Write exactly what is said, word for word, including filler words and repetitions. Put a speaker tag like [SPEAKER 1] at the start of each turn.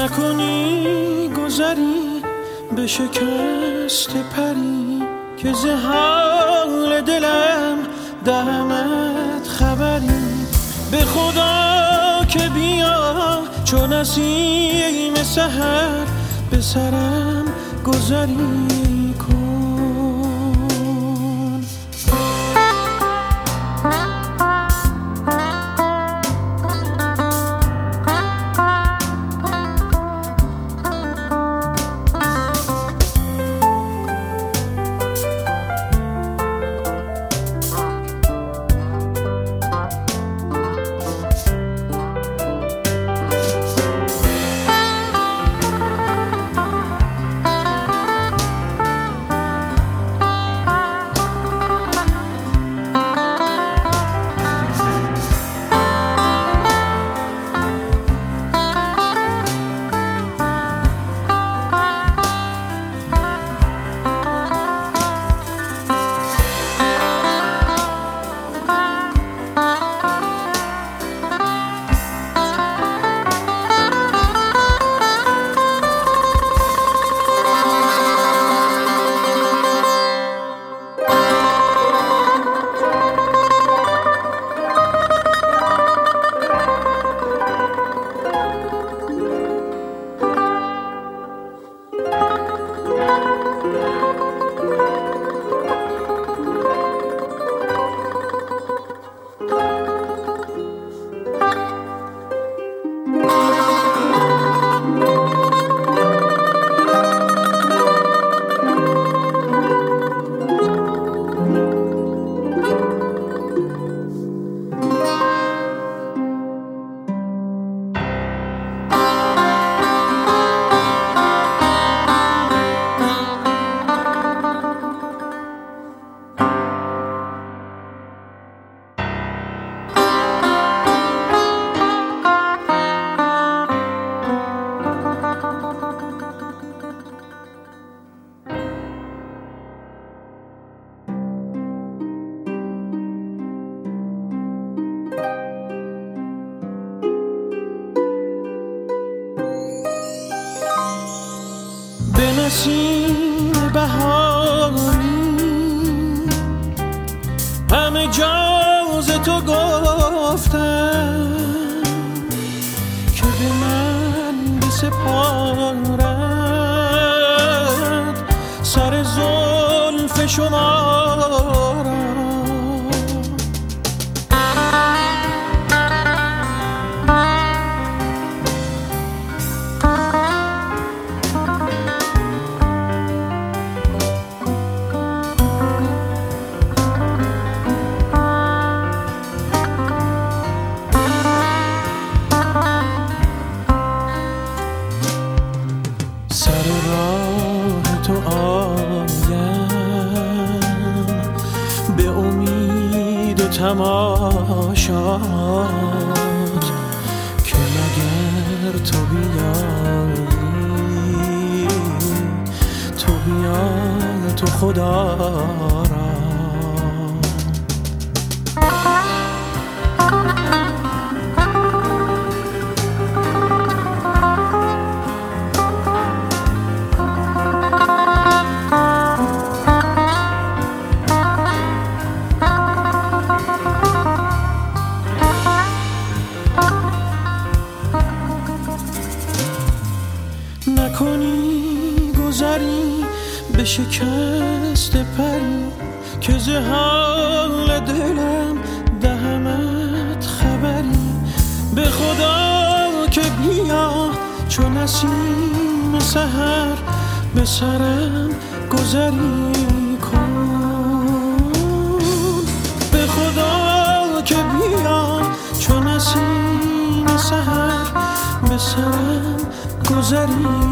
[SPEAKER 1] نکنی گذری به شکست پری که ز حال دلم دهمت خبری. به خدا که بیا چو نسیم سحر به سرم گذری کن. به نسیم بهاری همه جا ز تو گفتم که به من بسپارد سر زلف شما را. تو آیم به امید و تماشات که مگر تو بیایی تو بیا تو خدا را. نکنی گذری به شکست پری که ز حال دلم دهمت خبری. به خدا که بیا چو نسیم سحر به سرم گذری کن. به خدا که بیا چو نسیم سحر به سرم گذری